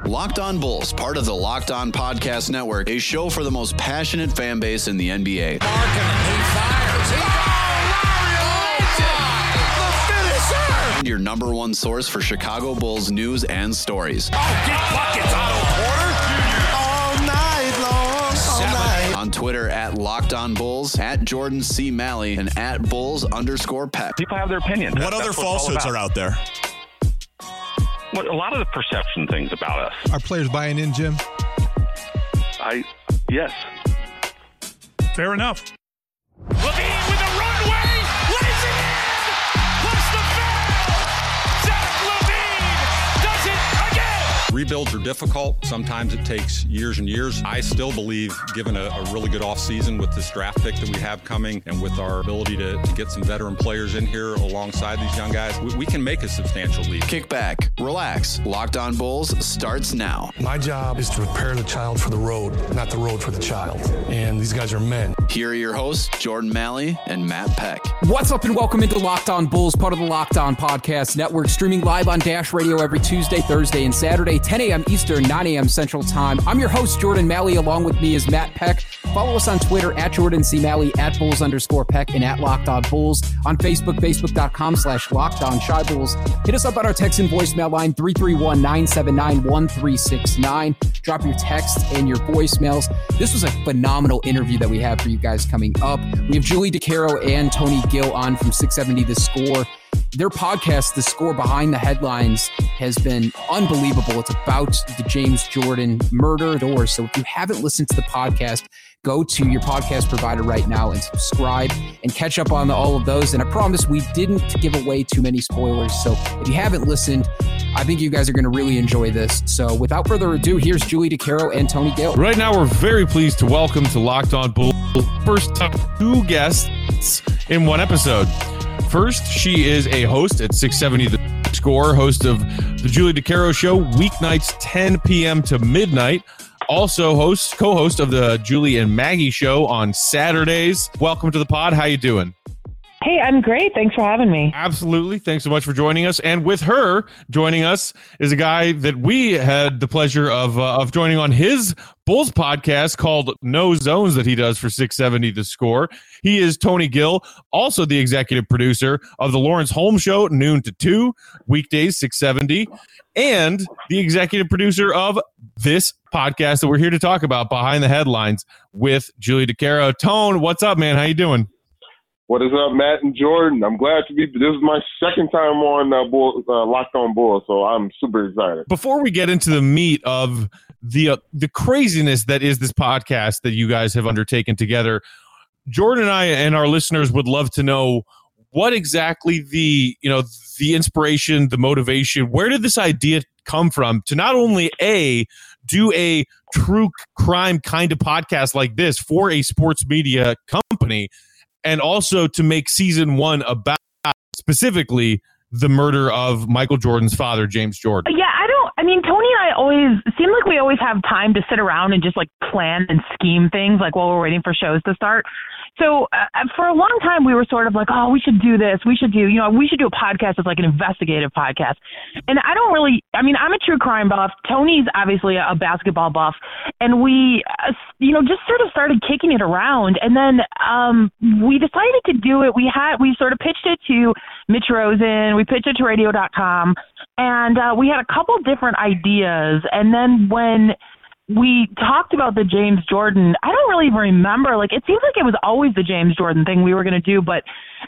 Locked On Bulls, part of the Locked On Podcast Network, a show for the most passionate fan base in the NBA. He fires. The finisher! And your number one source for Chicago Bulls news and stories. Oh, get buckets, Otto Porter. All night long. All night. On Twitter at Locked On Bulls, at Jordan C. Malley, and at Bulls_Peck. People have their opinion. What other falsehoods are out there? A lot of the perception things about us. Are players buying in, Jim? Yes. Fair enough. Levine with a runway. Lays it in. Plus the foul. Zach Levine does it again. Rebuilds are difficult. Sometimes it takes years and years. I still believe, given a really good offseason with this draft pick that we have coming and with our ability to get some veteran players in here alongside these young guys, we can make a substantial leap. Kick back, relax. Locked On Bulls starts now. My job is to prepare the child for the road, not the road for the child. And these guys are men. Here are your hosts, Jordan Malley and Matt Peck. What's up and welcome into Locked On Bulls, part of the Locked On Podcast Network, streaming live on Dash Radio every Tuesday, Thursday, and Saturday, 10 a.m. Eastern, 9 a.m. Central Time. I'm your host, Jordan Malley. Along with me is Matt Peck. Follow us on Twitter at Jordan C. Malley, at Bulls_Peck, and at Locked On Bulls. On Facebook, facebook.com/LockedOnShyBulls. Hit us up on our text and voicemail line, 331-979-1369. Drop your text and your voicemails. This was a phenomenal interview that we have for you guys coming up. We have Julie DeCaro and Tony Gill on from 670 The Score. Their podcast, The Score Behind the Headlines, has been unbelievable. It's about the James Jordan murder. So if you haven't listened to the podcast, go to your podcast provider right now and subscribe and catch up on all of those. And I promise we didn't give away too many spoilers. So if you haven't listened, I think you guys are going to really enjoy this. So without further ado, here's Julie DeCaro and Tony Gill. Right now, we're very pleased to welcome to Locked On Bulls first time 2 guests in one episode. First, she is a host at 670 The Score, host of the Julie DeCaro Show, weeknights 10 p.m. to midnight. Also co-host of the Julie and Maggie Show on Saturdays. Welcome to the pod. How you doing? Hey, I'm great. Thanks for having me. Absolutely. Thanks so much for joining us. And with her joining us is a guy that we had the pleasure of joining on his Bulls podcast called No Zones that he does for 670 The Score. He is Tony Gill, also the executive producer of the Lawrence Holmes Show, noon to 2, weekdays 670, and the executive producer of this podcast that we're here to talk about, Behind the Headlines, with Julie DeCaro. Tone, what's up, man? How you doing? What is up, Matt and Jordan? I'm glad to be. This is my second time on Locked On Bulls, so I'm super excited. Before we get into the meat of the craziness that is this podcast that you guys have undertaken together, Jordan and I and our listeners would love to know what exactly the inspiration, the motivation, where did this idea come from to not only do a true crime kind of podcast like this for a sports media company, and also to make season 1 about specifically the murder of Michael Jordan's father, James Jordan? Yeah, Tony and I always seem like we always have time to sit around and just like plan and scheme things like while we're waiting for shows to start. So for a long time, we were sort of like, oh, we should do this. We should do a podcast that's like an investigative podcast. And I'm a true crime buff. Tony's obviously a basketball buff. And we, just sort of started kicking it around. And then we decided to do it. We sort of pitched it to Mitch Rosen. We pitched it to radio.com. And we had a couple different ideas. And then when we talked about the James Jordan, I don't really even remember. Like, it seems like it was always the James Jordan thing we were going to do. But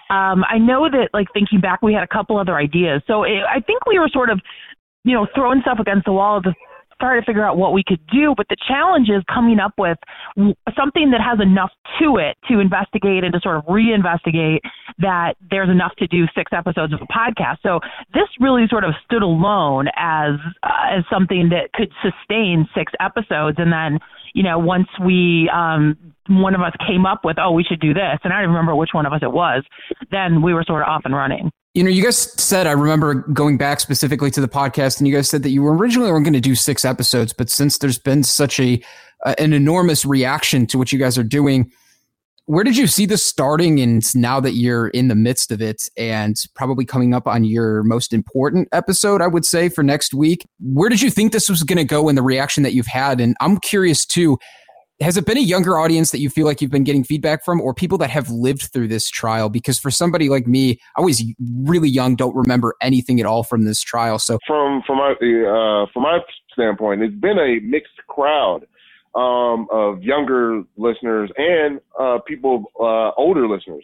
I know that, like, thinking back, we had a couple other ideas. So I think we were sort of, throwing stuff against the wall to try to figure out what we could do. But the challenge is coming up with something that has enough to it to investigate and to sort of reinvestigate that there's enough to do 6 episodes of a podcast. So this really sort of stood alone as something that could sustain 6 episodes. And then, once we, one of us came up with, we should do this, and I don't remember which one of us it was, then we were sort of off and running. You guys said, I remember going back specifically to the podcast, and you guys said that you were originally going to do 6 episodes, but since there's been such an enormous reaction to what you guys are doing, Where did you see this starting, and now that you're in the midst of it and probably coming up on your most important episode, I would say, for next week, where did you think this was going to go and the reaction that you've had? And I'm curious too, has it been a younger audience that you feel like you've been getting feedback from, or people that have lived through this trial? Because for somebody like me, I was really young, don't remember anything at all from this trial. So from my standpoint, it's been a mixed crowd of younger listeners and people, older listeners.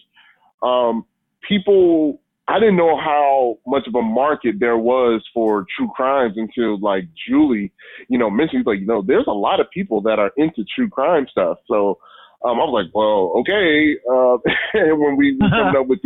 People, I didn't know how much of a market there was for true crimes until like Julie, mentioned, like, there's a lot of people that are into true crime stuff. So I was like, well, okay. When we coming up with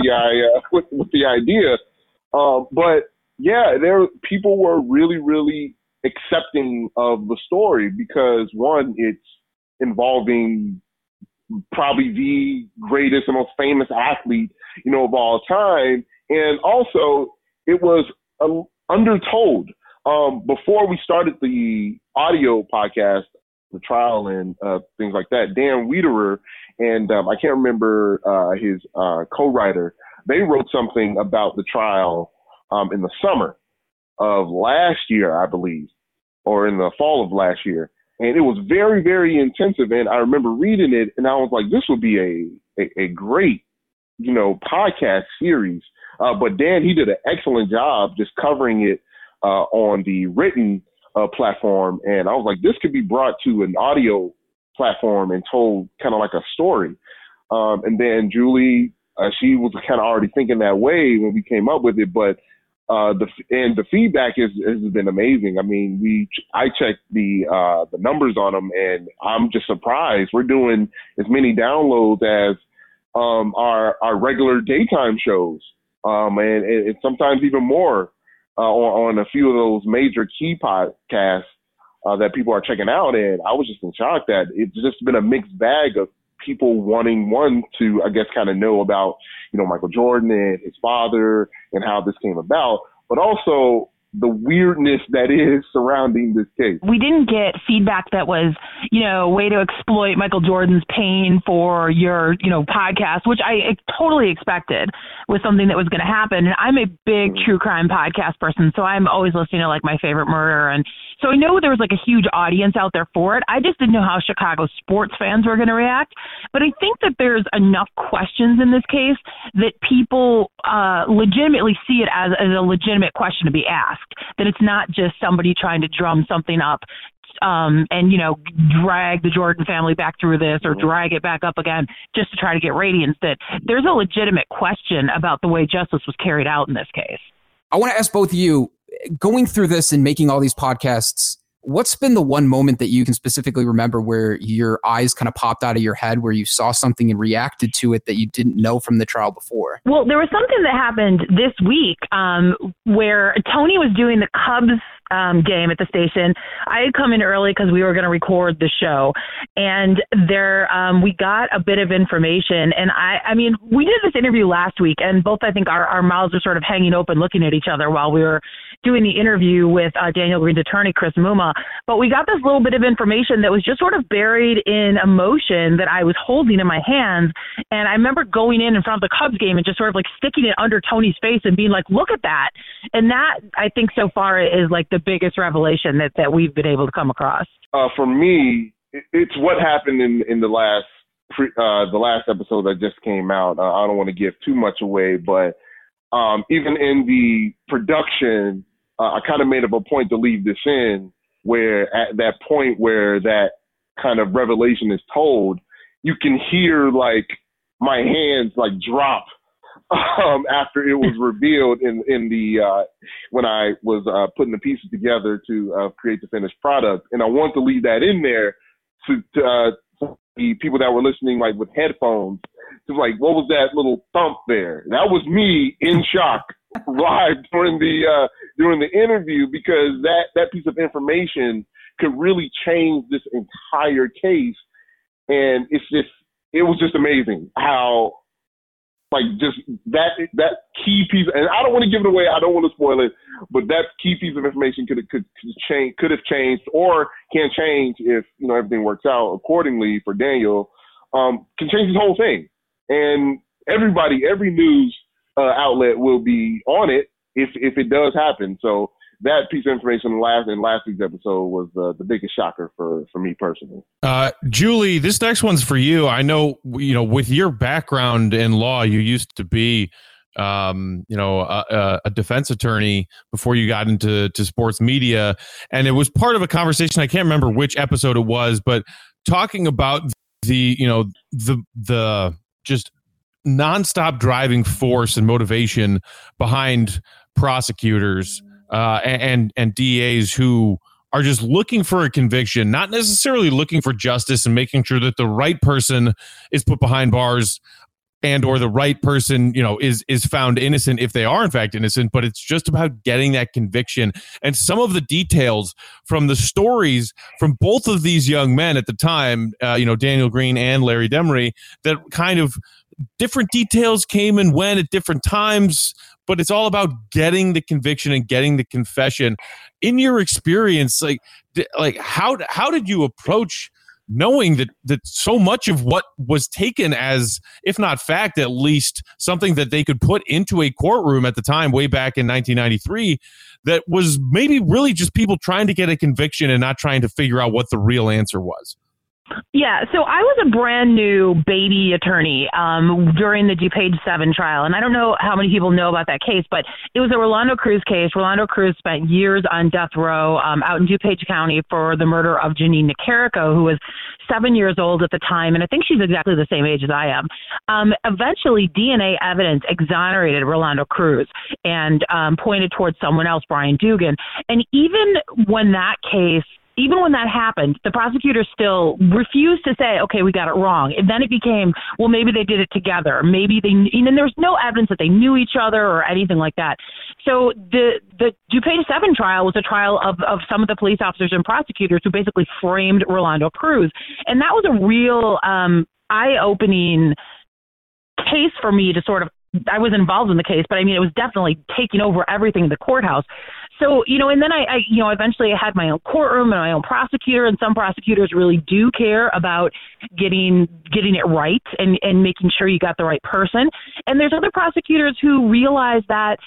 the idea, but yeah, people were really, really accepting of the story because, one, it's involving probably the greatest and most famous athlete, of all time. And also it was undertold. Before we started the audio podcast, the trial and things like that, Dan Wiederer and I can't remember his co-writer, they wrote something about the trial in the summer of last year, I believe, or in the fall of last year. And it was very, very intensive. And I remember reading it and I was like, this would be a great, podcast series. But Dan, he did an excellent job just covering it on the written platform. And I was like, this could be brought to an audio platform and told kind of like a story. And then Julie, she was kind of already thinking that way when we came up with it. But the feedback has been amazing. I mean, I checked the numbers on them, and I'm just surprised. We're doing as many downloads as our regular daytime shows, and sometimes even more on a few of those major key podcasts that people are checking out. And I was just in shock that it's just been a mixed bag of people wanting to, I guess, kind of know about, Michael Jordan and his father and how this came about, but also the weirdness that is surrounding this case. We didn't get feedback that was, way to exploit Michael Jordan's pain for your, podcast, which I totally expected was something that was going to happen. And I'm a big true crime podcast person, so I'm always listening to like My Favorite Murder. And so I know there was like a huge audience out there for it. I just didn't know how Chicago sports fans were going to react. But I think that there's enough questions in this case that people legitimately see it as a legitimate question to be asked, that it's not just somebody trying to drum something up and, drag the Jordan family back through this or drag it back up again just to try to get ratings, that there's a legitimate question about the way justice was carried out in this case. I want to ask both of you, going through this and making all these podcasts, what's been the one moment that you can specifically remember where your eyes kind of popped out of your head, where you saw something and reacted to it that you didn't know from the trial before? Well, there was something that happened this week where Tony was doing the Cubs game at the station. I had come in early because we were going to record the show, and there we got a bit of information. And I mean, we did this interview last week, and both, I think, our mouths were sort of hanging open looking at each other while we were doing the interview with Daniel Green's attorney, Chris Muma. But we got this little bit of information that was just sort of buried in emotion that I was holding in my hands. And I remember going in front of the Cubs game and just sort of like sticking it under Tony's face and being like, look at that. And that, I think, so far is like the biggest revelation that we've been able to come across. For me, it's what happened in the last episode that just came out. I don't want to give too much away, but even in the production, I kind of made up a point to leave this in, where at that point where that kind of revelation is told, you can hear like my hands like drop after it was revealed in the when I was putting the pieces together to create the finished product. And I want to leave that in there to the people that were listening like with headphones, to like, what was that little thump there? That was me in shock live during the interview, because that piece of information could really change this entire case. And it was just amazing how, like, just that key piece, and I don't want to give it away, I don't want to spoil it, but that key piece of information could have changed or can change if everything works out accordingly for Daniel. can change this whole thing. And every news outlet will be on it if it does happen. So that piece of information in last week's episode was the biggest shocker for me personally. Julie, this next one's for you. I know, with your background in law, you used to be, a defense attorney before you got into sports media. And it was part of a conversation. I can't remember which episode it was, but talking about the just nonstop driving force and motivation behind prosecutors and DAs who are just looking for a conviction, not necessarily looking for justice and making sure that the right person is put behind bars and or the right person, is found innocent if they are in fact innocent, but it's just about getting that conviction. And some of the details from the stories from both of these young men at the time, Daniel Green and Larry Demery, that kind of different details came and went at different times, but it's all about getting the conviction and getting the confession. In your experience, how did you approach knowing that so much of what was taken as, if not fact, at least something that they could put into a courtroom at the time, way back in 1993, that was maybe really just people trying to get a conviction and not trying to figure out what the real answer was? Yeah, so I was a brand new baby attorney during the DuPage 7 trial, and I don't know how many people know about that case, but it was a Rolando Cruz case. Rolando Cruz spent years on death row out in DuPage County for the murder of Janine Nicarico, who was 7 years old at the time, and I think she's exactly the same age as I am. Eventually, DNA evidence exonerated Rolando Cruz and pointed towards someone else, Brian Dugan. And even when that happened, the prosecutor still refused to say, okay, we got it wrong. And then it became, well, maybe they did it together. Maybe and there's no evidence that they knew each other or anything like that. So the DuPage 7 trial was a trial of some of the police officers and prosecutors who basically framed Rolando Cruz. And that was a real eye-opening case for me to sort of, I was involved in the case, but I mean, it was definitely taking over everything in the courthouse. So, and then I eventually I had my own courtroom and my own prosecutor, and some prosecutors really do care about getting it right and making sure you got the right person. And there's other prosecutors who realize that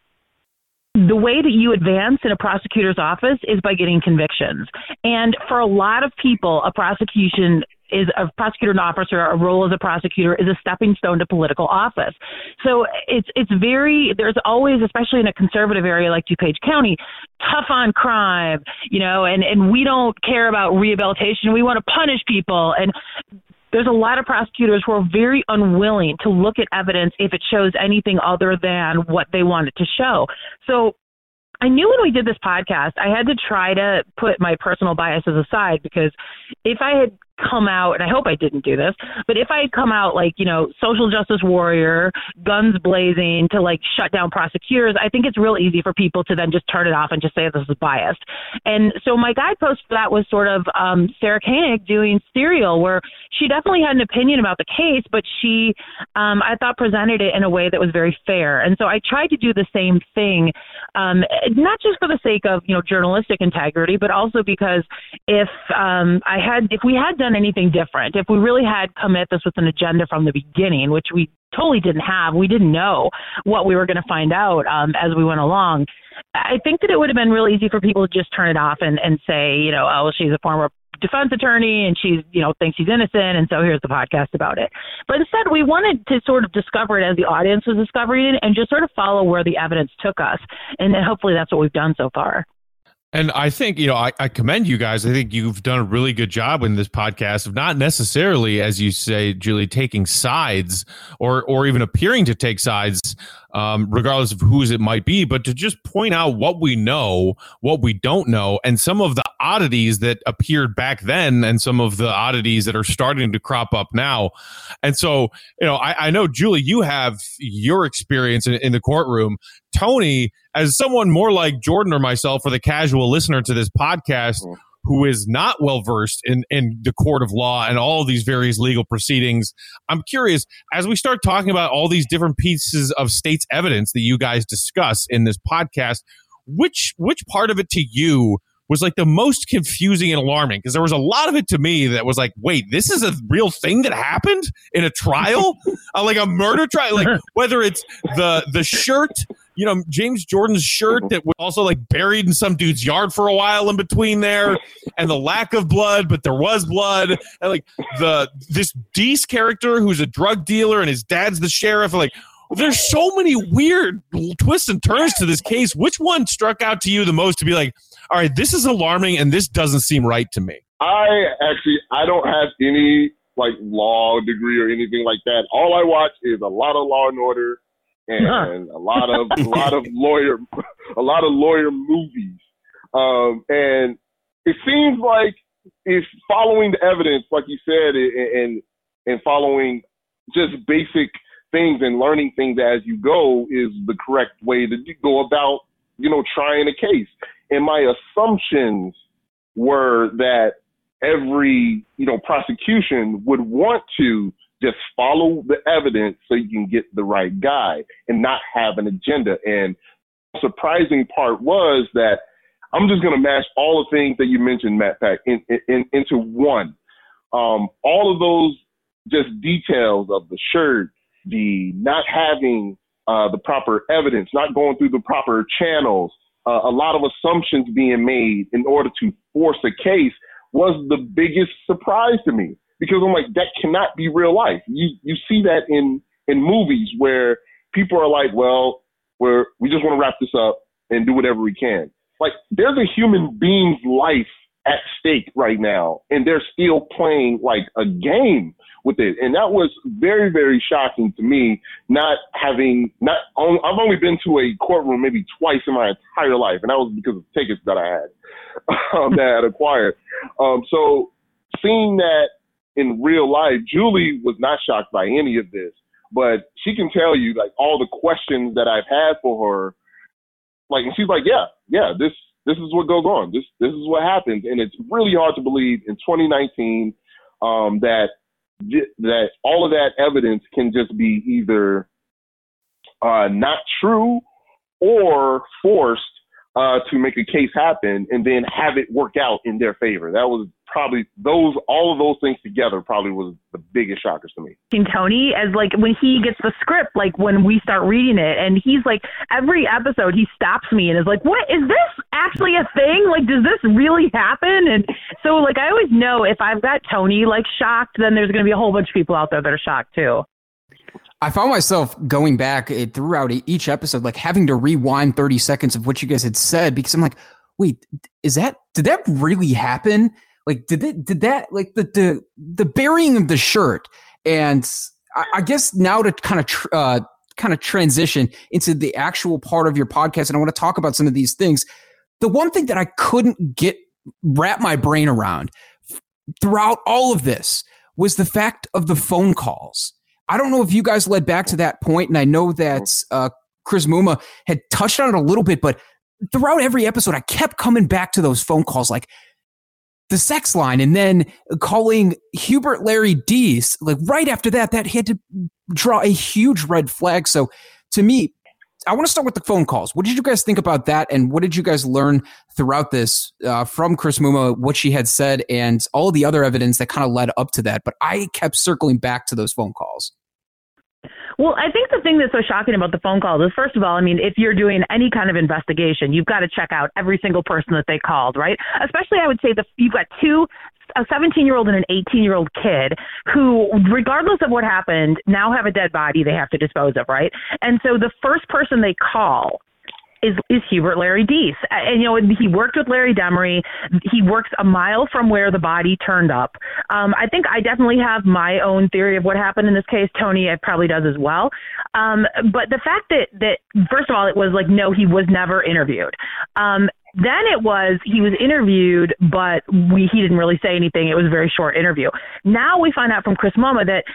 the way that you advance in a prosecutor's office is by getting convictions. And for a lot of people, a prosecutor and officer, a role as a prosecutor is a stepping stone to political office. So there's always, especially in a conservative area like DuPage County, tough on crime, and we don't care about rehabilitation. We want to punish people. And there's a lot of prosecutors who are very unwilling to look at evidence if it shows anything other than what they want it to show. So I knew when we did this podcast, I had to try to put my personal biases aside, because if I had come out, and I hope I didn't do this, but if I had come out like, social justice warrior, guns blazing to shut down prosecutors, I think it's real easy for people to then just turn it off and just say this is biased. And so my guidepost for that was sort of Sarah Koenig doing Serial, where she definitely had an opinion about the case, but she, I thought, presented it in a way that was very fair. And so I tried to do the same thing, not just for the sake of, journalistic integrity, but also because if we had done anything different, if we really had come at this with an agenda from the beginning, which we totally didn't have, we didn't know what we were going to find out as we went along, I think that it would have been real easy for people to just turn it off and say, oh, she's a former defense attorney and she's, thinks she's innocent, and so here's the podcast about it. But instead, we wanted to sort of discover it as the audience was discovering it and just sort of follow where the evidence took us. And hopefully that's what we've done so far. And I think, I commend you guys. I think you've done a really good job in this podcast of not necessarily, as you say, Julie, taking sides or even appearing to take sides, regardless of whose it might be, but to just point out what we know, what we don't know, and some of the oddities that appeared back then and some of the oddities that are starting to crop up now. And so, I know, Julie, you have your experience in the courtroom. Tony, as someone more like Jordan or myself, or the casual listener to this podcast, who is not well versed in the court of law and all of these various legal proceedings, I'm curious, as we start talking about all these different pieces of state's evidence that you guys discuss in this podcast, which part of it to you was like the most confusing and alarming, because there was a lot of it to me that was like, wait, this is a real thing that happened in a trial, like a murder trial, like whether it's the shirt, James Jordan's shirt that was also like buried in some dude's yard for a while in between there, and the lack of blood, but there was blood, and like this Deese character who's a drug dealer and his dad's the sheriff, like there's so many weird twists and turns to this case. Which one struck out to you the most to be like, all right, this is alarming and this doesn't seem right to me? I don't have any like law degree or anything like that. All I watch is a lot of Law and Order and a lot of lawyer movies. And it seems like if following the evidence, like you said, and following just basic things and learning things as you go is the correct way to go about, trying a case. And my assumptions were that every, prosecution would want to just follow the evidence so you can get the right guy and not have an agenda. And the surprising part was that I'm just going to mash all the things that you mentioned, Matt Pack, into one. All of those just details of the shirt, the not having the proper evidence, not going through the proper channels, a lot of assumptions being made in order to force a case was the biggest surprise to me, because I'm like, that cannot be real life. You see that in movies where people are like, well, we just want to wrap this up and do whatever we can. Like, there's a human being's life at stake right now, and they're still playing like a game with it. And that was very, very shocking to me, I've only been to a courtroom maybe twice in my entire life, and that was because of tickets that I had, that I had acquired. So seeing that in real life, Julie was not shocked by any of this, but she can tell you like all the questions that I've had for her, like, and she's like, yeah, this is what goes on. This is what happens. And it's really hard to believe in 2019 that all of that evidence can just be either not true or forced to make a case happen and then have it work out in their favor. That was probably all of those things together probably was the biggest shockers to me. Tony, as like when he gets the script, like when we start reading it, and he's like, every episode he stops me and is like, what is this actually a thing? Like, does this really happen? And so like, I always know if I've got Tony like shocked, then there's going to be a whole bunch of people out there that are shocked too. I found myself going back throughout each episode, like having to rewind 30 seconds of what you guys had said, because I'm like, wait, did that really happen? Like, did that like the burying of the shirt? And I guess now to kind of transition into the actual part of your podcast, and I want to talk about some of these things. The one thing that I couldn't wrap my brain around throughout all of this was the fact of the phone calls. I don't know if you guys led back to that point, and I know that Chris Muma had touched on it a little bit, but throughout every episode, I kept coming back to those phone calls, like the sex line, and then calling Hubert Larry Deese. Like right after that had to draw a huge red flag. So to me, I want to start with the phone calls. What did you guys think about that? And what did you guys learn throughout this from Chris Muma, what she had said, and all of the other evidence that kind of led up to that? But I kept circling back to those phone calls. Well, I think the thing that's so shocking about the phone calls is, first of all, I mean, if you're doing any kind of investigation, you've got to check out every single person that they called, right? Especially, I would say, you've got a 17-year-old and an 18-year-old kid who, regardless of what happened, now have a dead body they have to dispose of, right? And so the first person they call is Hubert Larry Deese. And, he worked with Larry Demery. He works a mile from where the body turned up. I think I definitely have my own theory of what happened in this case. Tony probably does as well. But the fact that, first of all, it was like, no, he was never interviewed. Then it was, he was interviewed, but he didn't really say anything. It was a very short interview. Now we find out from Chris Muma that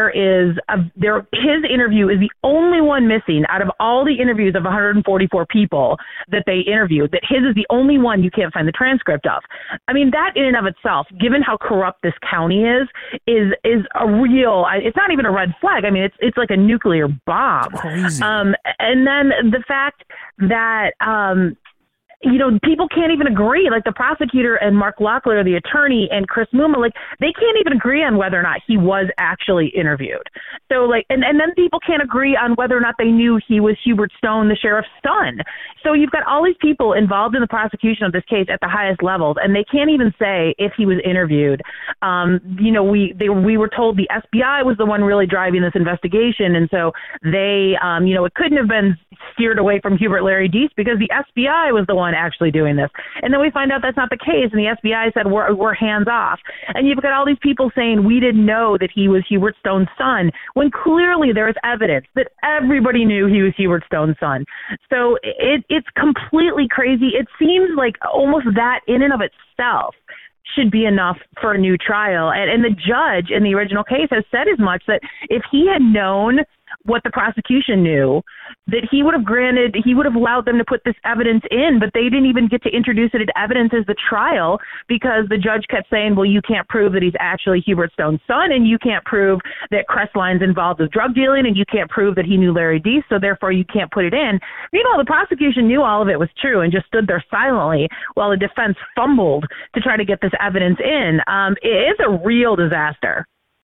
his interview is the only one missing out of all the interviews of 144 people that they interviewed, that his is the only one you can't find the transcript of. I mean, that in and of itself, given how corrupt this county is a real, it's not even a red flag. I mean, it's like a nuclear bomb. Crazy. And then the fact that, people can't even agree. Like the prosecutor and Mark Locklear, the attorney, and Chris Muma, like they can't even agree on whether or not he was actually interviewed. So like, and then people can't agree on whether or not they knew he was Hubert Stone, the sheriff's son. So you've got all these people involved in the prosecution of this case at the highest levels, and they can't even say if he was interviewed. We were told the FBI was the one really driving this investigation, and so they, it couldn't have been steered away from Hubert Larry Deese because the FBI was the one actually doing this. And then we find out that's not the case, and the FBI said we're hands off. And you've got all these people saying we didn't know that he was Hubert Stone's son, when clearly there is evidence that everybody knew he was Hubert Stone's son. So it's completely crazy. It seems like almost that in and of itself should be enough for a new trial. And the judge in the original case has said as much, that if he had known what the prosecution knew, that he would have allowed them to put this evidence in, but they didn't even get to introduce it as evidence as the trial because the judge kept saying, well, you can't prove that he's actually Hubert Stone's son, and you can't prove that Crestline's involved with drug dealing, and you can't prove that he knew Larry Deese, so therefore you can't put it in. Meanwhile, the prosecution knew all of it was true and just stood there silently while the defense fumbled to try to get this evidence in. It's a real disaster.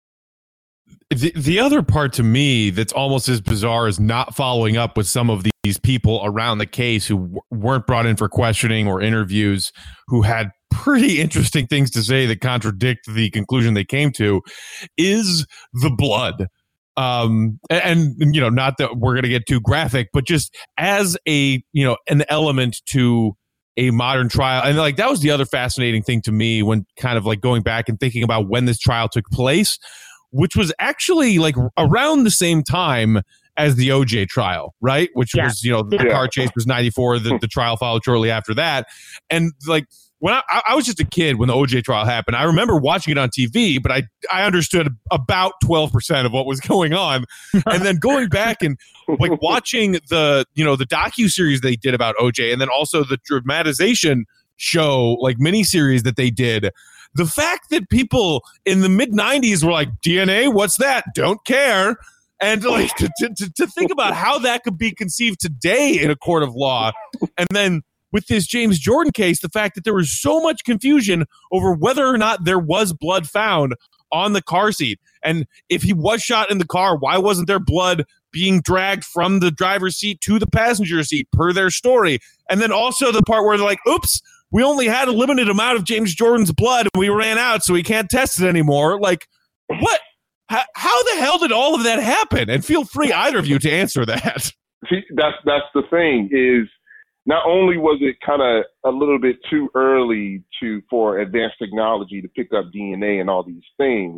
The other part to me that's almost as bizarre as not following up with some of these people around the case who weren't brought in for questioning or interviews, who had pretty interesting things to say that contradict the conclusion they came to, is the blood. And not that we're going to get too graphic, but just as an element to a modern trial. And like, that was the other fascinating thing to me when kind of like going back and thinking about when this trial took place, which was actually like around the same time as the OJ trial, right? Which was, the car chase was 94. The trial followed shortly after that. And like, when I was just a kid when the OJ trial happened, I remember watching it on TV, but I understood about 12% of what was going on. And then going back and like watching the docuseries they did about OJ, and then also the dramatization show, like miniseries that they did, the fact that people in the mid-90s were like, DNA, what's that? Don't care. And like to think about how that could be conceived today in a court of law. And then with this James Jordan case, the fact that there was so much confusion over whether or not there was blood found on the car seat. And if he was shot in the car, why wasn't there blood being dragged from the driver's seat to the passenger seat per their story? And then also the part where they're like, oops, we only had a limited amount of James Jordan's blood and we ran out, so we can't test it anymore. Like, what? How the hell did all of that happen? And feel free, either of you, to answer that. See, that's the thing, is not only was it kind of a little bit too early for advanced technology to pick up DNA and all these things.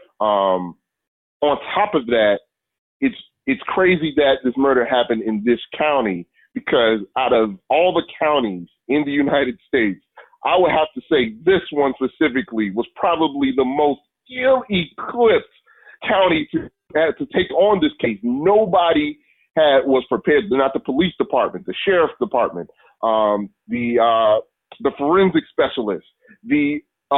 On top of that, it's crazy that this murder happened in this county, because out of all the counties in the United States, I would have to say this one specifically was probably the most ill-equipped county to take on this case. Nobody was prepared. Not the police department, the sheriff's department, the forensic specialists, the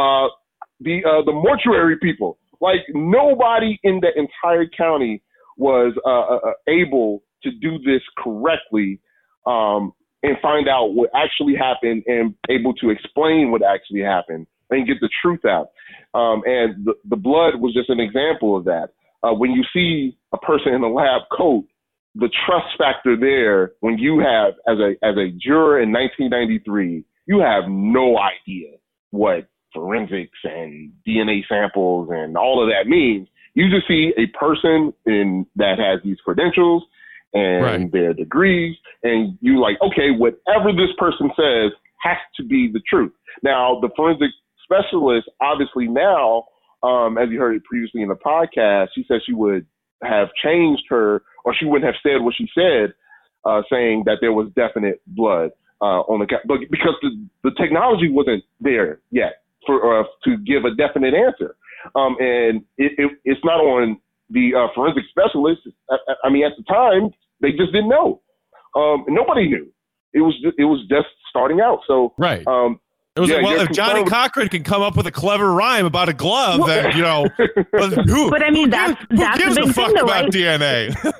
mortuary people. Like, nobody in the entire county was able to do this correctly. And find out what actually happened and able to explain what actually happened and get the truth out. And the blood was just an example of that. When you see a person in a lab coat, the trust factor there, when you have, as a juror in 1993, you have no idea what forensics and DNA samples and all of that means. You just see a person that has these credentials and their degrees, and you like, okay, whatever this person says has to be the truth. Now, the forensic specialist, obviously now, as you heard it previously in the podcast, she said she would have changed her, or she wouldn't have said what she said, saying that there was definite blood on the but because the technology wasn't there yet for to give a definite answer, and it's not on the forensic specialist. I mean, at the time, they just didn't know. Nobody knew. It was just starting out. So right. It was if Johnny Cochran can come up with a clever rhyme about a glove, then But I mean, that's who gives the big a fuck thing, though, about right? DNA?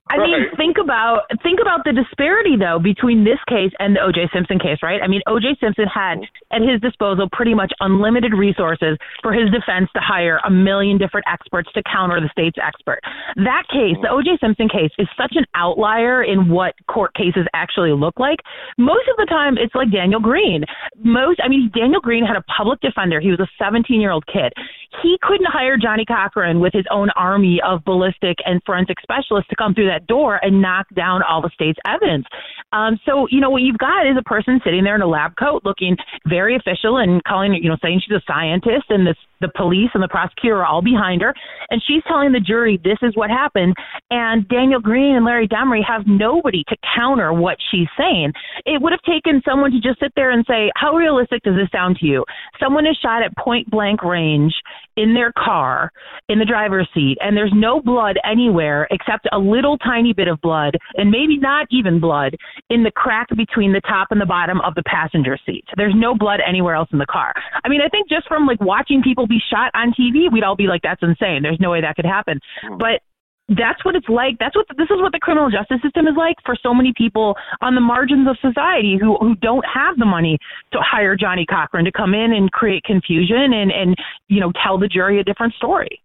I mean, think about the disparity, though, between this case and the O.J. Simpson case, right? I mean, O.J. Simpson had at his disposal pretty much unlimited resources for his defense to hire a million different experts to counter the state's expert. That case, the O.J. Simpson case, is such an outlier in what court cases actually look like. Most of the time, it's like Daniel Green. Daniel Green had a public defender. He was a 17-year-old kid. He couldn't hire Johnny Cochran with his own army of ballistic and forensic specialists to come through that door and knock down all the state's evidence. So, what you've got is a person sitting there in a lab coat looking very official and saying she's a scientist, and the police and the prosecutor are all behind her. And she's telling the jury this is what happened. And Daniel Green and Larry Demery have nobody to counter what she's saying. It would have taken someone to just sit there and say, how realistic does this sound to you? Someone is shot at point blank range in their car in the driver's seat, and there's no blood anywhere except a little tiny bit of blood, and maybe not even blood, in the crack between the top and the bottom of the passenger seat. There's no blood anywhere else in the car. I mean, I think just from watching people be shot on TV, we'd all be like, that's insane. There's no way that could happen. But that's what it's like. This is what the criminal justice system is like for so many people on the margins of society who don't have the money to hire Johnny Cochran to come in and create confusion and tell the jury a different story.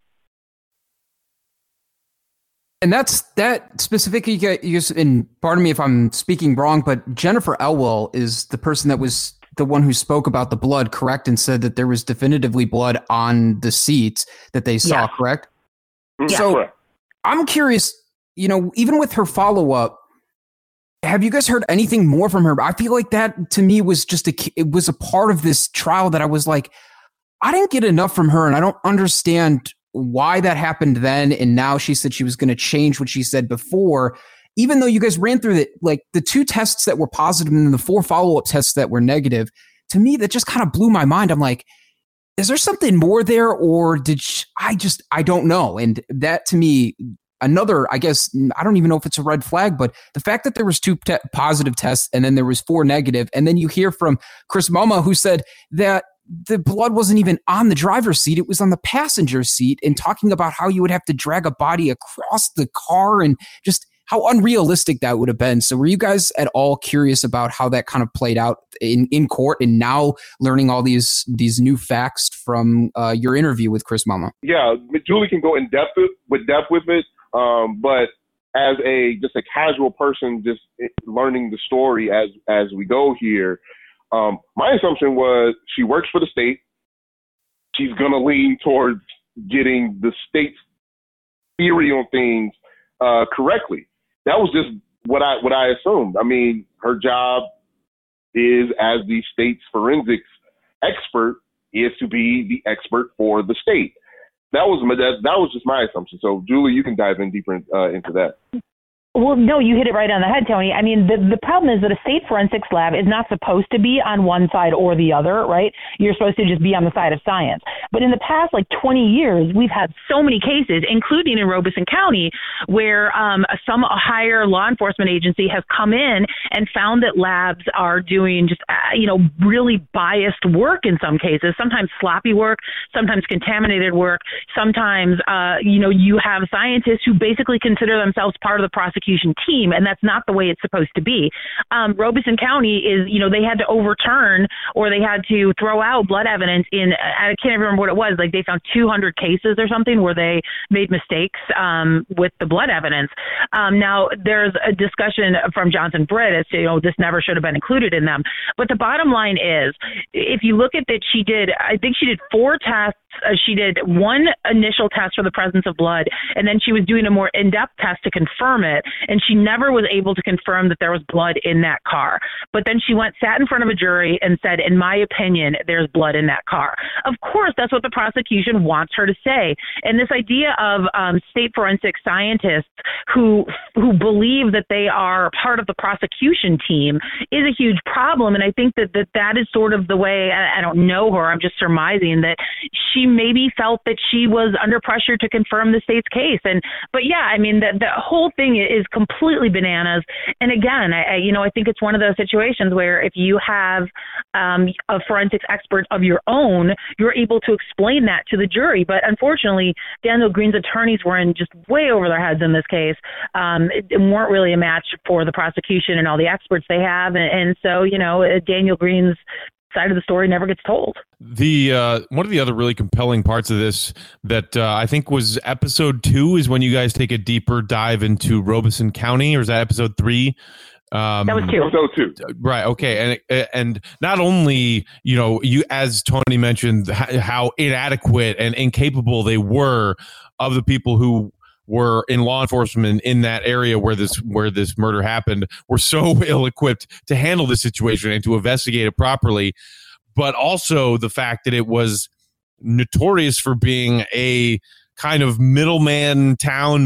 And that specifically, and pardon me if I'm speaking wrong, but Jennifer Elwell is the person that was the one who spoke about the blood, correct? And said that there was definitively blood on the seats that they saw, correct? Yeah. So Correct. I'm curious, even with her follow-up, have you guys heard anything more from her? I feel like that to me was it was a part of this trial that I was like, I didn't get enough from her, and I don't understand why that happened then. And now she said she was going to change what she said before, even though you guys ran through the 2 tests that were positive and the 4 follow-up tests that were negative. To me, that just kind of blew my mind. I'm like, is there something more there, or I don't know. And that to me, another, I guess, I don't even know if it's a red flag, but the fact that there was 2 positive tests and then there was 4 negative, and then you hear from Chris Mama, who said that the blood wasn't even on the driver's seat, it was on the passenger seat, and talking about how you would have to drag a body across the car and just how unrealistic that would have been. So were you guys at all curious about how that kind of played out in court, and now learning all these new facts from your interview with Chris Mama? Yeah, Julie can go in depth with it, but as just a casual person, just learning the story as we go here, my assumption was she works for the state. She's going to lean towards getting the state's theory on things correctly. That was just what I assumed. I mean, her job is, as the state's forensics expert, is to be the expert for the state. That was just my assumption. So, Julie, you can dive in deeper into that. Well, no, you hit it right on the head, Tony. I mean, the problem is that a state forensics lab is not supposed to be on one side or the other, right? You're supposed to just be on the side of science. But in the past, 20 years, we've had so many cases, including in Robeson County, where some higher law enforcement agency has come in and found that labs are doing just, really biased work in some cases, sometimes sloppy work, sometimes contaminated work, sometimes, you have scientists who basically consider themselves part of the prosecution team, and that's not the way it's supposed to be. Robeson County is, they had to overturn, or they had to throw out blood evidence I can't remember what it was, they found 200 cases or something where they made mistakes with the blood evidence. Now, there's a discussion from Johnson Britt as to, this never should have been included in them. But the bottom line is, if you look at that, I think she did 4 tests. She did 1 initial test for the presence of blood, and then she was doing a more in-depth test to confirm it, and she never was able to confirm that there was blood in that car. But then she sat in front of a jury and said, in my opinion, there's blood in that car. Of course, that's what the prosecution wants her to say. And this idea of state forensic scientists who believe that they are part of the prosecution team is a huge problem. And I think that is sort of the way, I don't know her, I'm just surmising that she she maybe felt that she was under pressure to confirm the state's case. But yeah, I mean, the whole thing is completely bananas. And again, I think it's one of those situations where if you have a forensics expert of your own, you're able to explain that to the jury. But unfortunately, Daniel Green's attorneys were in just way over their heads in this case, and weren't really a match for the prosecution and all the experts they have. And so, Daniel Green's side of the story never gets told. The one of the other really compelling parts of this that I think was episode 2 is when you guys take a deeper dive into Robeson County, or is that episode 3? That was 2. Episode 2. Right. Okay. And not only, you, as Tony mentioned, how inadequate and incapable they were of the people who were in law enforcement in that area where this murder happened, were so ill-equipped to handle the situation and to investigate it properly, but also the fact that it was notorious for being a kind of middleman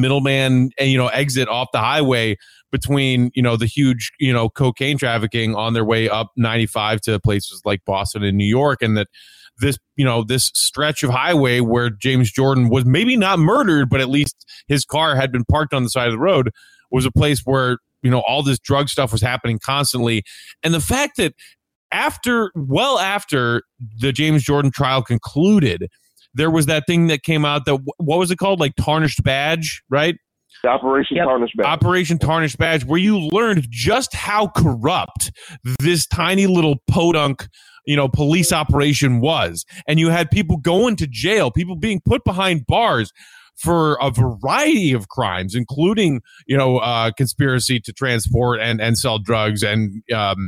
exit off the highway between, the huge, cocaine trafficking on their way up 95 to places like Boston and New York, and that this stretch of highway where James Jordan was maybe not murdered, but at least his car had been parked on the side of the road, was a place where, all this drug stuff was happening constantly. And the fact that after the James Jordan trial concluded, there was that thing that came out that, what was it called? Like Tarnished Badge, right? Operation Tarnished Badge, where you learned just how corrupt this tiny little podunk police operation was. And you had people going to jail, people being put behind bars for a variety of crimes, including, conspiracy to transport and sell drugs and,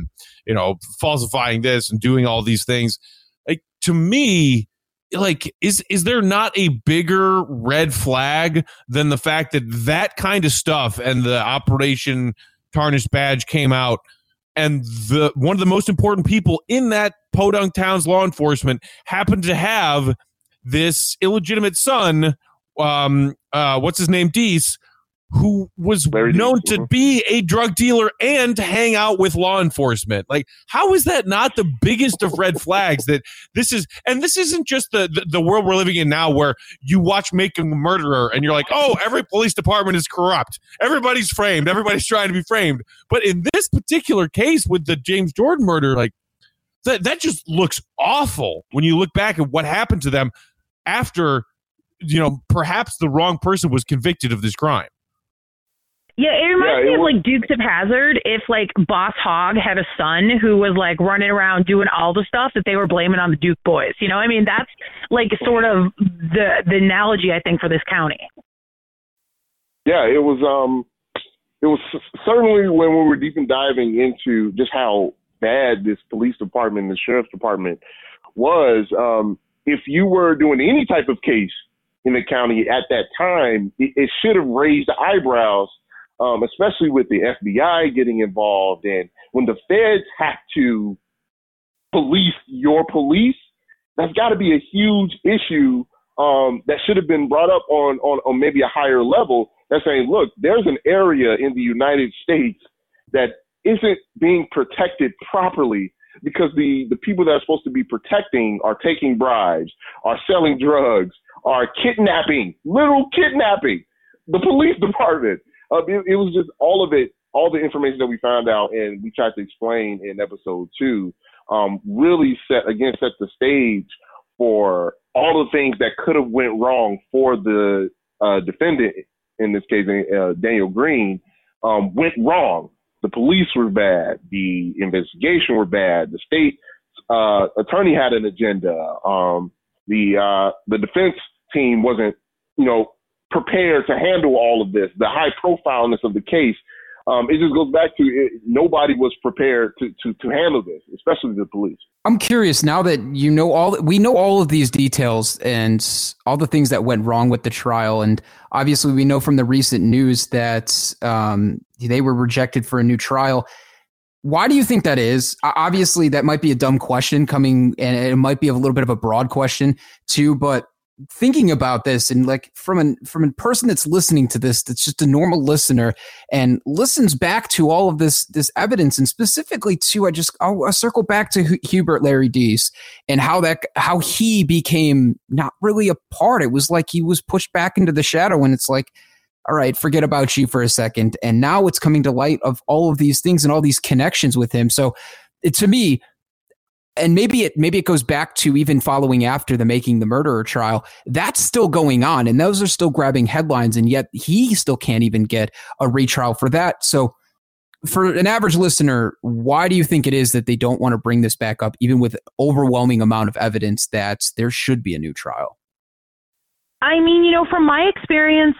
falsifying this and doing all these things. Like, to me, is there not a bigger red flag than the fact that kind of stuff and the Operation Tarnished Badge came out, and one of the most important people in that podunk town's law enforcement happened to have this illegitimate son, what's his name, Deese, who was known to be a drug dealer and to hang out with law enforcement? Like, how is that not the biggest of red flags? That this isn't just the world we're living in now, where you watch Making a Murderer and you're like, oh, every police department is corrupt, everybody's framed, everybody's trying to be framed. But in this particular case with the James Jordan murder, like, that just looks awful when you look back at what happened to them after, perhaps the wrong person was convicted of this crime. Yeah, it reminds me of like Dukes of Hazzard. If like Boss Hogg had a son who was like running around doing all the stuff that they were blaming on the Duke boys. That's like sort of the analogy, I think, for this county. Yeah, it was certainly when we were deep and diving into just how bad this police department, the sheriff's department was. If you were doing any type of case in the county at that time, it should have raised the eyebrows. Especially with the FBI getting involved, and when the feds have to police your police, that's got to be a huge issue that should have been brought up on maybe a higher level. That's saying, look, there's an area in the United States that isn't being protected properly because the people that are supposed to be protecting are taking bribes, are selling drugs, are kidnapping, literal kidnapping the police department. It was just all of it, all the information that we found out and we tried to explain in episode 2, really set the stage for all the things that could have went wrong for the defendant, in this case, Daniel Green, went wrong. The police were bad. The investigation were bad. The state attorney had an agenda. The defense team wasn't, prepared to handle all of this, the high profileness of the case. It just goes back to nobody was prepared to handle this, especially the police. I'm curious, now that we know all of these details and all the things that went wrong with the trial, and obviously we know from the recent news that they were rejected for a new trial. Why do you think that is? Obviously, that might be a dumb question coming, and it might be a little bit of a broad question too, but thinking about this, and like from a person that's listening to this, that's just a normal listener and listens back to all of this evidence, and specifically to I'll circle back to Hubert Larry Deese and how he became not really a part. It was like he was pushed back into the shadow, and it's like, all right, forget about you for a second. And now it's coming to light of all of these things and all these connections with him. So to me, and maybe it goes back to even following after the Making the Murderer trial, that's still going on, and those are still grabbing headlines, and yet he still can't even get a retrial for that. So for an average listener, why do you think it is that they don't want to bring this back up, even with overwhelming amount of evidence that there should be a new trial? I mean, from my experience,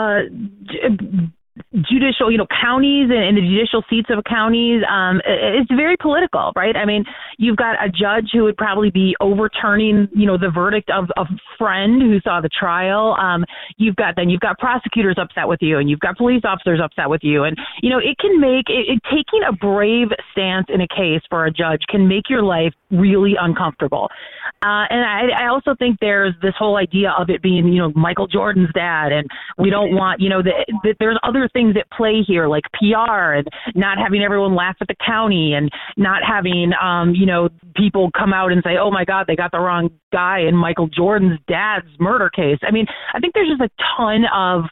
judicial, counties and the judicial seats of counties, it's very political, right? I mean, you've got a judge who would probably be overturning, the verdict of a friend who saw the trial. You've got prosecutors upset with you, and you've got police officers upset with you. And, it can make taking a brave stance in a case for a judge can make your life really uncomfortable. And I also think there's this whole idea of it being, Michael Jordan's dad, and we don't want, that there's other things at play here, like PR and not having everyone laugh at the county, and not having, people come out and say, oh my God, they got the wrong guy in Michael Jordan's dad's murder case. I mean, I think there's just a ton of,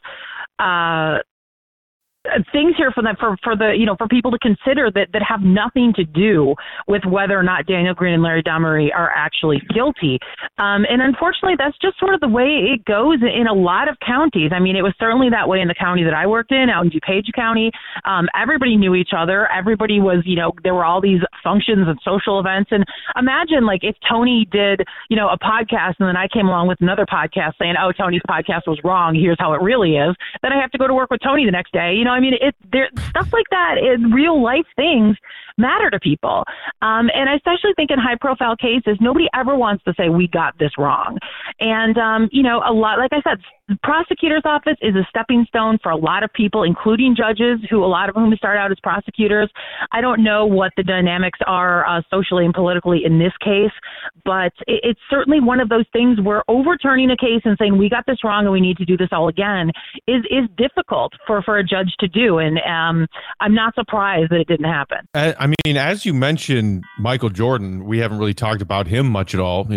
things here for for people to consider that have nothing to do with whether or not Daniel Green and Larry Damery are actually guilty. And unfortunately, that's just sort of the way it goes in a lot of counties. I mean, it was certainly that way in the county that I worked in, out in DuPage County. Everybody knew each other. Everybody was, there were all these functions and social events. And imagine, like, if Tony did, a podcast, and then I came along with another podcast saying, oh, Tony's podcast was wrong, here's how it really is. Then I have to go to work with Tony the next day. I mean, stuff like that, real life things matter to people. And I especially think in high profile cases, nobody ever wants to say we got this wrong. And, a lot, like I said, the prosecutor's office is a stepping stone for a lot of people, including judges, a lot of whom start out as prosecutors. I don't know what the dynamics are socially and politically in this case, but it's certainly one of those things where overturning a case and saying we got this wrong and we need to do this all again is difficult for a judge to do. And I'm not surprised that it didn't happen. I mean, as you mentioned, Michael Jordan, we haven't really talked about him much at all.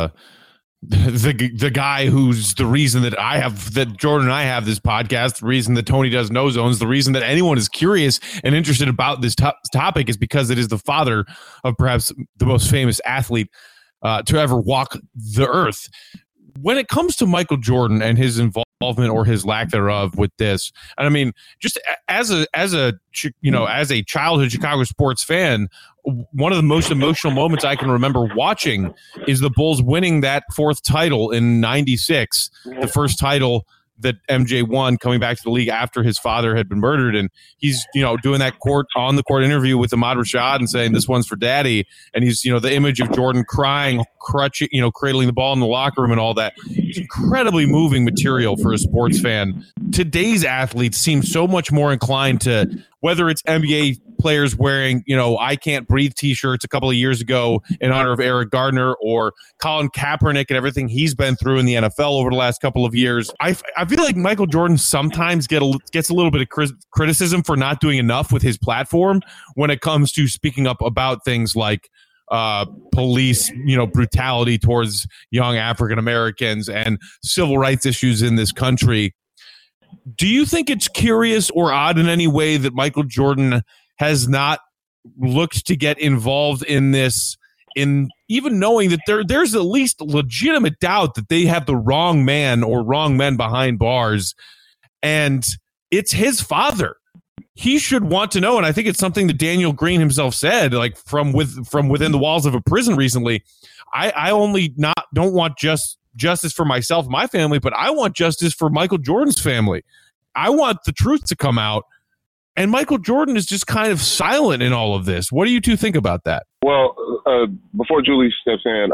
The guy who's the reason that Jordan and I have this podcast, the reason that Tony does No Zones, the reason that anyone is curious and interested about this topic is because it is the father of perhaps the most famous athlete to ever walk the earth. When it comes to Michael Jordan and his involvement or his lack thereof with this, and I mean, just as a childhood Chicago sports fan, one of the most emotional moments I can remember watching is the Bulls winning that fourth title in '96, the first title that MJ won, coming back to the league after his father had been murdered. And he's, doing that on the court interview with Ahmad Rashad and saying, this one's for daddy. And he's, the image of Jordan crying, cradling the ball in the locker room and all that. It's incredibly moving material for a sports fan. Today's athletes seem so much more inclined to, whether it's NBA players wearing, I Can't Breathe t-shirts a couple of years ago in honor of Eric Gardner, or Colin Kaepernick and everything he's been through in the NFL over the last couple of years. I feel like Michael Jordan sometimes gets a little bit of criticism for not doing enough with his platform when it comes to speaking up about things like police, brutality towards young African Americans and civil rights issues in this country. Do you think it's curious or odd in any way that Michael Jordan has not looked to get involved in this, in even knowing that there's at least legitimate doubt that they have the wrong man or wrong men behind bars, and it's his father? He should want to know, and I think it's something that Daniel Green himself said, like from within the walls of a prison recently. I don't want justice for myself and my family, but I want justice for Michael Jordan's family. I want the truth to come out. And Michael Jordan is just kind of silent in all of this. What do you two think about that? Well, before Julie steps in,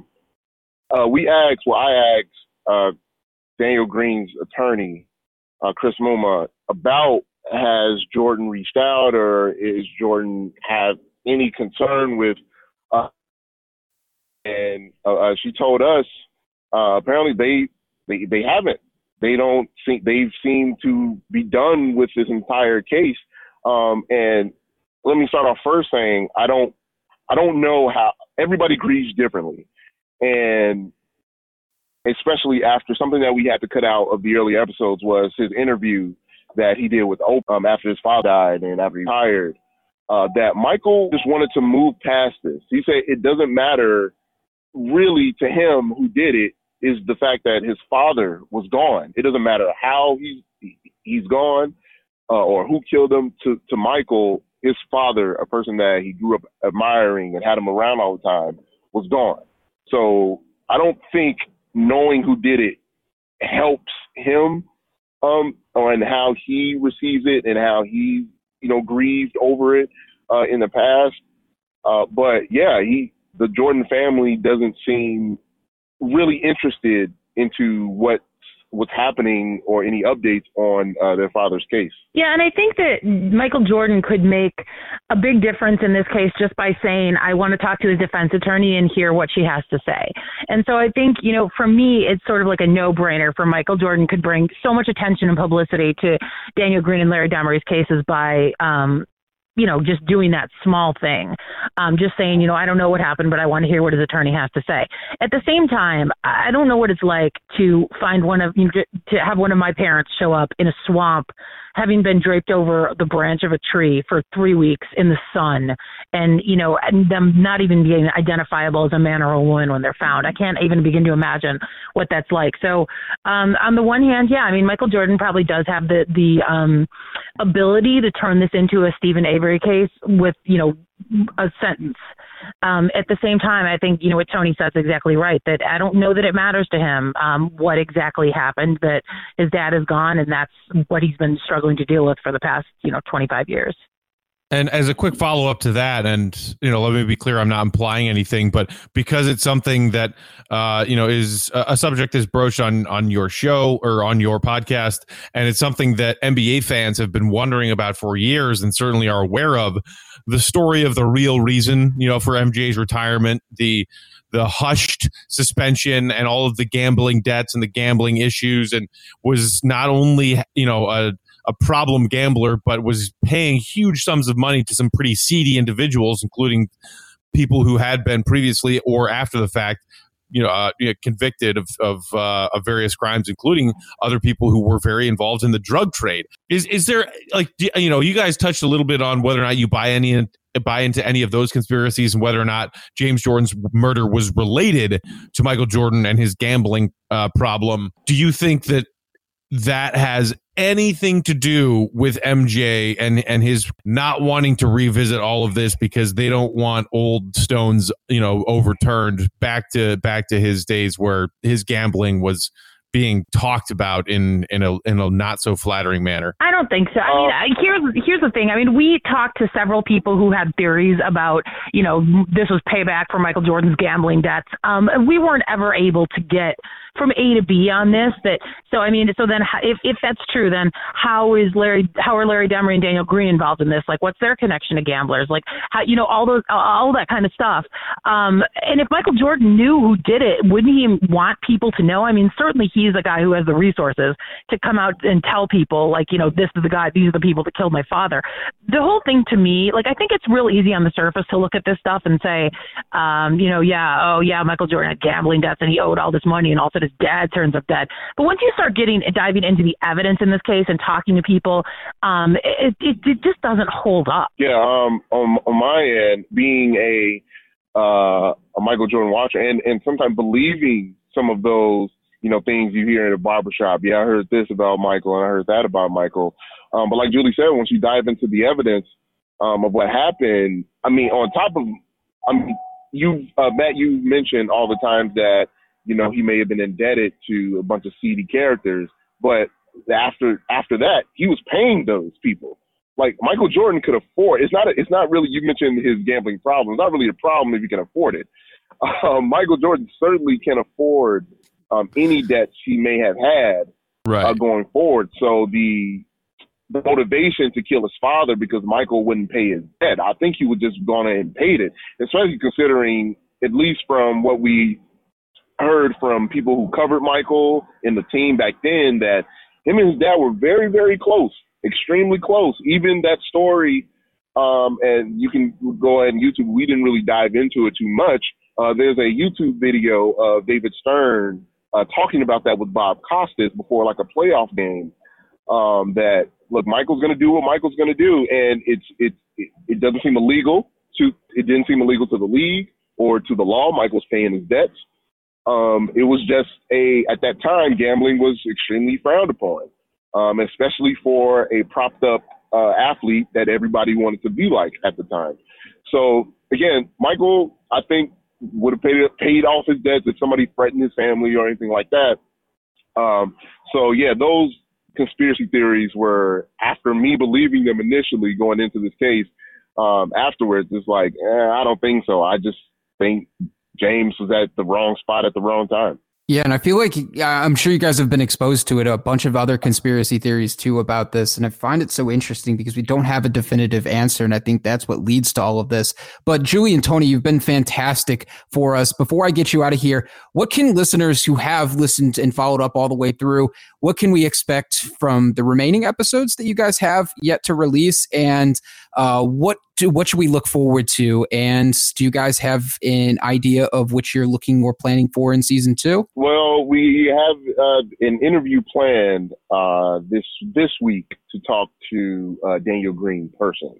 I asked Daniel Green's attorney, Chris Muma, about has Jordan reached out, or is Jordan have any concern with and she told us apparently They haven't. They don't think they've seemed to be done with this entire case. And let me start off first saying I don't know how everybody grieves differently, and especially after something that we had to cut out of the early episodes was his interview that he did with Oprah after his father died and after he retired. That Michael just wanted to move past this. He said it doesn't matter really to him who did it. Is the fact that his father was gone. It doesn't matter how he's gone or who killed him. To Michael, his father, a person that he grew up admiring and had him around all the time, was gone. So I don't think knowing who did it helps him on how he receives it and how he grieved over it in the past. But yeah, the Jordan family doesn't seem really interested into what's happening or any updates on their father's case. Yeah, and I think that Michael Jordan could make a big difference in this case just by saying, I want to talk to his defense attorney and hear what she has to say. And so I think, for me, it's sort of like a no-brainer for Michael Jordan could bring so much attention and publicity to Daniel Green and Larry Demery's cases by just doing that small thing, just saying, I don't know what happened, but I want to hear what his attorney has to say. At the same time, I don't know what it's like to find to have one of my parents show up in a swamp, having been draped over the branch of a tree for 3 weeks in the sun, and them not even being identifiable as a man or a woman when they're found. I can't even begin to imagine what that's like. So on the one hand, yeah, Michael Jordan probably does have the ability to turn this into a Stephen Avery case with, a sentence. At the same time, I think, what Tony says is exactly right, that I don't know that it matters to him what exactly happened, that his dad is gone, and that's what he's been struggling to deal with for the past, 25 years. And as a quick follow-up to that, and, let me be clear, I'm not implying anything, but because it's something that, is a subject is broached on your show or on your podcast, and it's something that NBA fans have been wondering about for years and certainly are aware of, the story of the real reason, for MJ's retirement, the hushed suspension and all of the gambling debts and the gambling issues, and was not only, a problem gambler, but was paying huge sums of money to some pretty seedy individuals, including people who had been previously or after the fact, convicted of various crimes, including other people who were very involved in the drug trade. Is there, you guys touched a little bit on whether or not you buy into any of those conspiracies and whether or not James Jordan's murder was related to Michael Jordan and his gambling problem. Do you think that has anything to do with MJ and his not wanting to revisit all of this because they don't want old stones, overturned back to his days where his gambling was being talked about in a not so flattering manner? I don't think so. Here's the thing. We talked to several people who had theories about, this was payback for Michael Jordan's gambling debts. We weren't ever able to get from A to B on this. So then if that's true, then how are Larry Demery and Daniel Green involved in this? Like, what's their connection to gamblers? Like, how, all that kind of stuff. And if Michael Jordan knew who did it, wouldn't he want people to know? Certainly he's a guy who has the resources to come out and tell people, like, this is the guy, these are the people that killed my father. The whole thing to me, I think it's real easy on the surface to look at this stuff and say, Michael Jordan had gambling debts and he owed all this money and also his dad turns up dead. But once you start diving into the evidence in this case and talking to people, it just doesn't hold up. Yeah, on my end, being a Michael Jordan watcher and sometimes believing some of those, things you hear in a barbershop. Yeah, I heard this about Michael and I heard that about Michael. But like Julie said, once you dive into the evidence of what happened, on top of, Matt, you mentioned all the times that, he may have been indebted to a bunch of seedy characters, but after that, he was paying those people. Like, Michael Jordan could afford. It's not really. You mentioned his gambling problem. It's not really a problem if you can afford it. Michael Jordan certainly can afford any debts he may have had going forward. So the motivation to kill his father because Michael wouldn't pay his debt, I think he would just gone and paid it. Especially considering, at least from what we heard from people who covered Michael and the team back then that him and his dad were very, very close, extremely close. Even that story, and you can go ahead and YouTube, we didn't really dive into it too much. There's a YouTube video of David Stern talking about that with Bob Costas before like a playoff game, that, look, Michael's going to do what Michael's going to do. And it doesn't seem illegal it didn't seem illegal to the league or to the law. Michael's paying his debts. It was just at that time, gambling was extremely frowned upon, especially for a propped up athlete that everybody wanted to be like at the time. So again, Michael, I think, would have paid off his debts if somebody threatened his family or anything like that. So yeah, those conspiracy theories were, after me believing them initially going into this case, afterwards it's like, I don't think so. I just think James was at the wrong spot at the wrong time. Yeah, and I feel like I'm sure you guys have been exposed to it, a bunch of other conspiracy theories too about this, and I find it so interesting because we don't have a definitive answer, and I think that's what leads to all of this. But Julie and Tony, you've been fantastic for us. Before I get you out of here, what can listeners who have listened and followed up all the way through, what can we expect from the remaining episodes that you guys have yet to release, and what should we look forward to? And do you guys have an idea of what you're looking or planning for in season 2? Well, we have an interview planned this week to talk to Daniel Green personally.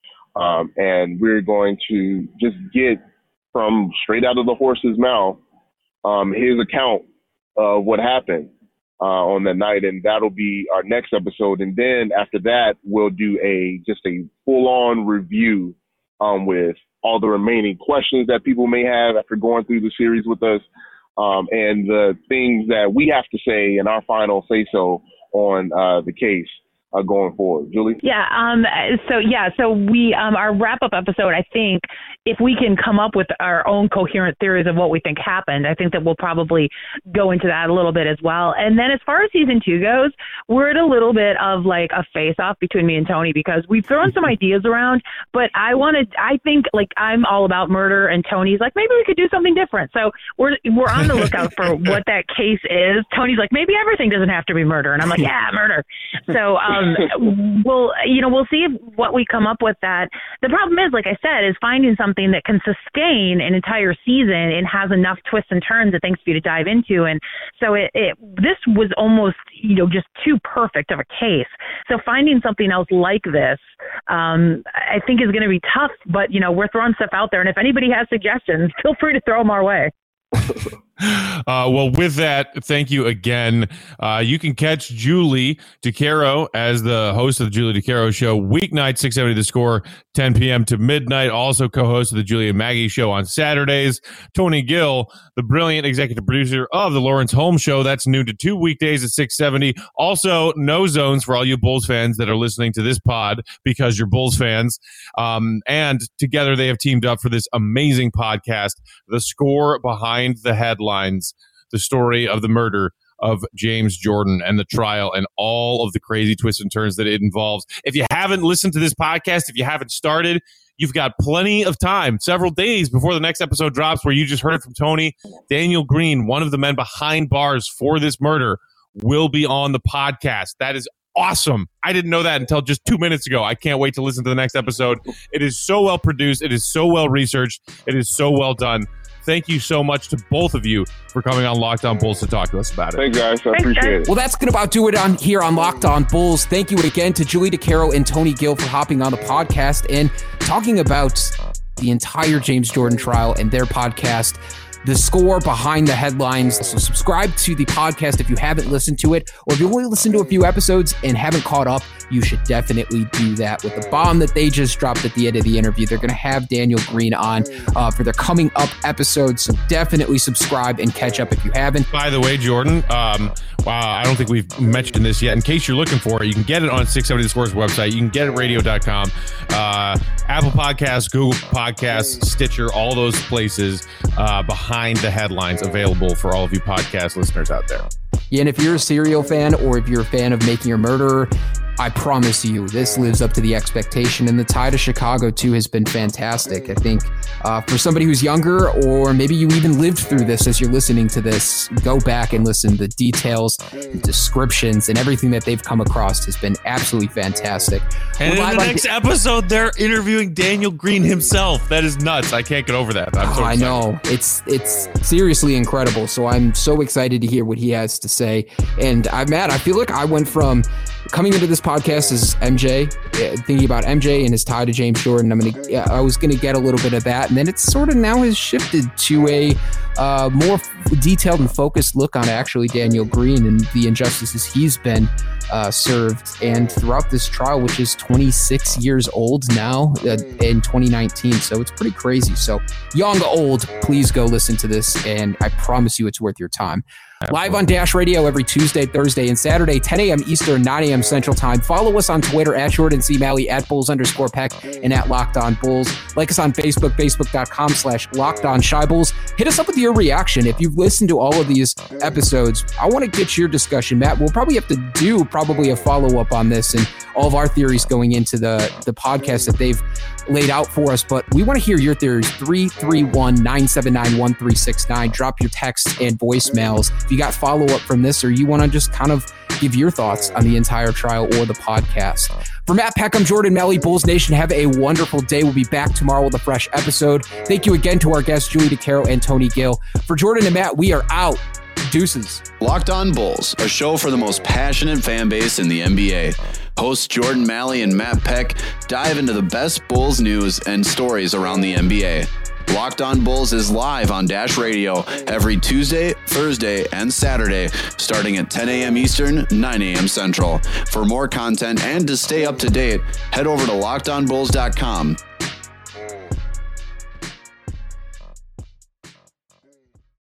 And we're going to just get from straight out of the horse's mouth his account of what happened on that night, and that'll be our next episode. And then after that, we'll do just a full-on review with all the remaining questions that people may have after going through the series with us, and the things that we have to say in our final say-so on the case going forward. Julie? Yeah. So we, our wrap-up episode, I think if we can come up with our own coherent theories of what we think happened, I think that we'll probably go into that a little bit as well. And then as far as season 2 goes, we're at a little bit of like a face-off between me and Tony because we've thrown some ideas around, but I think like I'm all about murder and Tony's like, maybe we could do something different. So we're on the lookout for what that case is. Tony's like, maybe everything doesn't have to be murder. And I'm like, yeah, murder. So, we'll see what we come up with that. The problem is, like I said, is finding something that can sustain an entire season and has enough twists and turns and things for you to dive into. And so this was almost, just too perfect of a case. So finding something else like this, I think is going to be tough, but we're throwing stuff out there. And if anybody has suggestions, feel free to throw them our way. Well, with that, thank you again. You can catch Julie DeCaro as the host of the Julie DeCaro Show weeknight, 670 The Score, 10 p.m. to midnight. Also co-host of the Julie and Maggie Show on Saturdays. Tony Gill, the brilliant executive producer of the Lawrence Holmes Show. That's noon to 2 weekdays at 670. Also, No Zones for all you Bulls fans that are listening to this pod because you're Bulls fans. And together they have teamed up for this amazing podcast, The Score Behind the Headlines, the story of the murder of James Jordan and the trial and all of the crazy twists and turns that it involves. If you haven't listened to this podcast, if you haven't started, you've got plenty of time, several days before the next episode drops, where you just heard from Tony. Daniel Green, one of the men behind bars for this murder, will be on the podcast. That is awesome. I didn't know that until just 2 minutes ago. I can't wait to listen to the next episode. It is so well produced. It is so well researched. It is so well done. Thank you so much to both of you for coming on Locked On Bulls to talk to us about it. Thanks, guys. I appreciate it. Well, that's going to about do it here on Locked On Bulls. Thank you again to Julie DeCaro and Tony Gill for hopping on the podcast and talking about the entire James Jordan trial and their podcast, The Score Behind the Headlines. So subscribe to the podcast if you haven't listened to it, or if you only listened to a few episodes and haven't caught up, you should definitely do that. With the bomb that they just dropped at the end of the interview, they're going to have Daniel Green on for their coming up episodes. So definitely subscribe and catch up if you haven't. By the way, Jordan, I don't think we've mentioned this yet. In case you're looking for it, you can get it on 670 The Score's website. You can get it radio.com, Apple Podcasts, Google Podcasts, Stitcher, all those places. Behind the Headlines, available for all of you podcast listeners out there. Yeah, and if you're a serial fan or if you're a fan of Making a Murderer, I promise you, this lives up to the expectation. And the tie to Chicago, too, has been fantastic. I think for somebody who's younger, or maybe you even lived through this as you're listening to this, go back and listen. The details, the descriptions, and everything that they've come across has been absolutely fantastic. And in the next episode, they're interviewing Daniel Green himself. That is nuts. I can't get over that. I know. It's seriously incredible. So I'm so excited to hear what he has to say. And Matt, I feel like I went from coming into this podcast as MJ, thinking about MJ and his tie to James Jordan. I was gonna get a little bit of that, and then it sort of now has shifted to a more detailed and focused look on actually Daniel Green and the injustices he's been served, and throughout this trial, which is 26 years old now in 2019. So it's pretty crazy. So young, old, please go listen to this, and I promise you it's worth your time. Live on Dash Radio every Tuesday, Thursday, and Saturday, 10 a.m. Eastern, 9 a.m. Central Time. Follow us on Twitter at Jordan C. Malley, at Bulls_Peck, and at Locked On Bulls. Like us on Facebook, facebook.com/LockedOnShyBulls. Hit us up with your reaction. If you've listened to all of these episodes, I want to get your discussion, Matt. We'll probably have to do a follow-up on this and all of our theories going into the podcast that they've laid out for us, but we want to hear your theories. 331-979-1369. Drop your texts and voicemails if you got follow-up from this, or you want to just kind of give your thoughts on the entire trial or the podcast. For Matt Peck, I'm Jordan Malley. Bulls Nation, have a wonderful day. We'll be back tomorrow with a fresh episode. Thank you again to our guests, Julie DeCaro and Tony Gill. For Jordan and Matt, we are out. Deuces. Locked On Bulls, a show for the most passionate fan base in the NBA. Hosts Jordan Malley and Matt Peck dive into the best Bulls news and stories around the NBA. Locked On Bulls is live on Dash Radio every Tuesday, Thursday, and Saturday, starting at 10 a.m. Eastern, 9 a.m. Central. For more content and to stay up to date, head over to LockedOnBulls.com.